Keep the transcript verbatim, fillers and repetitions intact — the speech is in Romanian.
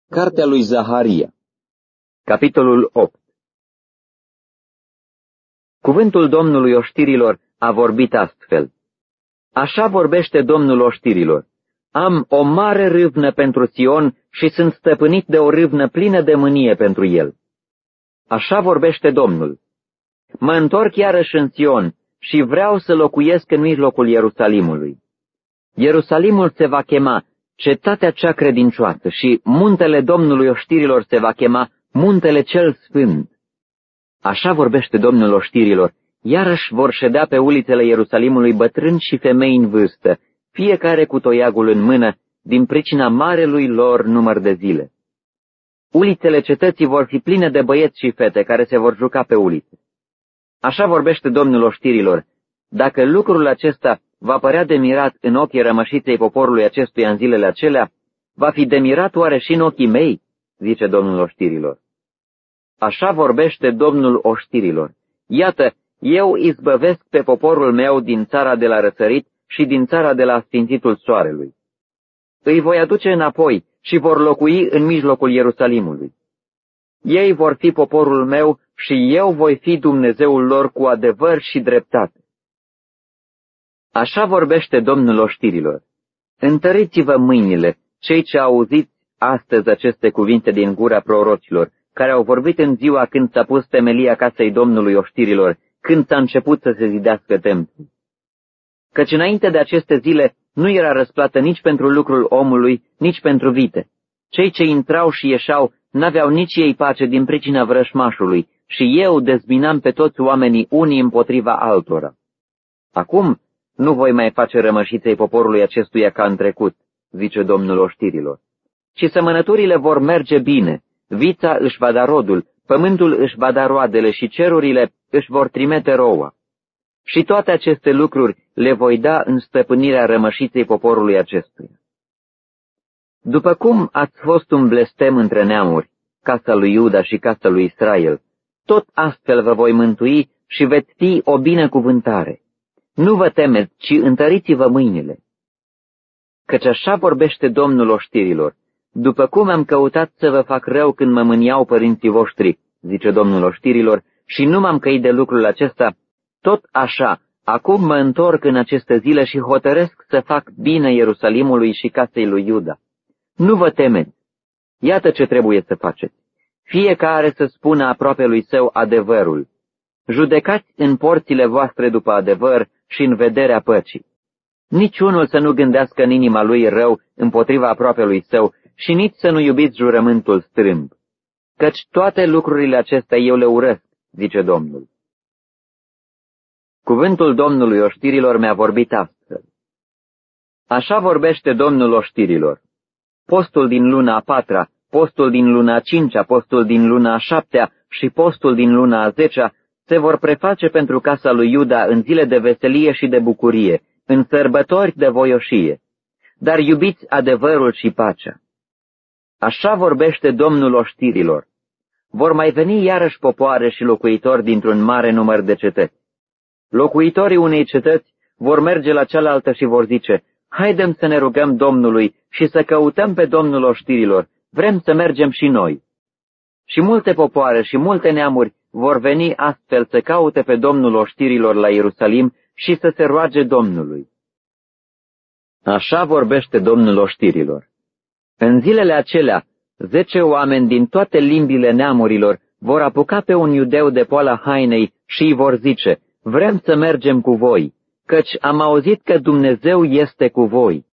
Cartea lui Zaharia, capitolul opt. Cuvântul Domnului oștirilor a vorbit astfel. Așa vorbește Domnul oștirilor. Am o mare râvnă pentru Sion și sunt stăpânit de o râvnă plină de mânie pentru el. Așa vorbește Domnul. Mă întorc iarăși în Sion și vreau să locuiesc în mijlocul Ierusalimului. Ierusalimul se va chema Cetatea cea credincioasă și muntele Domnului oștirilor se va chema Muntele cel Sfânt. Așa vorbește Domnul oștirilor, iarăși vor ședea pe ulițele Ierusalimului bătrâni și femei în vârstă, fiecare cu toiagul în mână, din pricina marelui lor număr de zile. Ulițele cetății vor fi pline de băieți și fete care se vor juca pe ulițe. Așa vorbește Domnul oștirilor, dacă lucrul acesta va părea de mirat în ochii rămășiței poporului acestuia în zilele acelea, va fi de mirat oare și în ochii mei, zice Domnul oștirilor. Așa vorbește Domnul oștirilor. Iată, eu izbăvesc pe poporul meu din țara de la răsărit și din țara de la sfințitul soarelui. Îi voi aduce înapoi și vor locui în mijlocul Ierusalimului. Ei vor fi poporul meu și eu voi fi Dumnezeul lor cu adevăr și dreptate. Așa vorbește Domnul oștirilor. Întăriți-vă mâinile, cei ce auziți astăzi aceste cuvinte din gura prorocilor, care au vorbit în ziua când s-a pus temelia casei Domnului oștirilor, când s-a început să se zidească templul. Căci înainte de aceste zile nu era răsplată nici pentru lucrul omului, nici pentru vite. Cei ce intrau și ieșeau n-aveau nici ei pace din pricina vrășmașului și eu dezbinam pe toți oamenii unii împotriva altora. Acum nu voi mai face rămășiței poporului acestuia ca în trecut, zice Domnul oștirilor, ci semănăturile vor merge bine, vița își va da rodul, pământul își va da roadele și cerurile își vor trimite roua. Și toate aceste lucruri le voi da în stăpânirea rămășiței poporului acestuia. După cum ați fost un blestem între neamuri, casa lui Iuda și casa lui Israel, tot astfel vă voi mântui și veți fi o binecuvântare. Nu vă temeți, ci întăriți-vă mâinile. Căci așa vorbește Domnul oștirilor. După cum am căutat să vă fac rău când mă mâniau părinții voștri, zice Domnul oștirilor, și nu m-am căit de lucrul acesta, tot așa, acum mă întorc în aceste zile și hotărăsc să fac bine Ierusalimului și casei lui Iuda. Nu vă temeți. Iată ce trebuie să faceți. Fiecare să spună aproapelui său adevărul. Judecați în porțile voastre după adevăr și în vederea păcii. Niciunul să nu gândească în inima lui rău împotriva aproapelui său și nici să nu iubiți jurământul strâmb. Căci toate lucrurile acestea eu le urăsc, zice Domnul. Cuvântul Domnului oștirilor mi-a vorbit astfel. Așa vorbește Domnul oștirilor. Postul din luna a patra, postul din luna a cincea, postul din luna a șaptea și postul din luna a zecea se vor preface pentru casa lui Iuda în zile de veselie și de bucurie, în sărbători de voioșie. Dar iubiți adevărul și pacea. Așa vorbește Domnul oștirilor. Vor mai veni iarăși popoare și locuitori dintr-un mare număr de cetăți. Locuitorii unei cetăți vor merge la cealaltă și vor zice, haidem să ne rugăm Domnului și să căutăm pe Domnul oștirilor, vrem să mergem și noi. Și multe popoare și multe neamuri vor veni astfel să caute pe Domnul oștirilor la Ierusalim și să se roage Domnului. Așa vorbește Domnul oștirilor. În zilele acelea, zece oameni din toate limbile neamurilor vor apuca pe un iudeu de poala hainei și îi vor zice, vrem să mergem cu voi, căci am auzit că Dumnezeu este cu voi.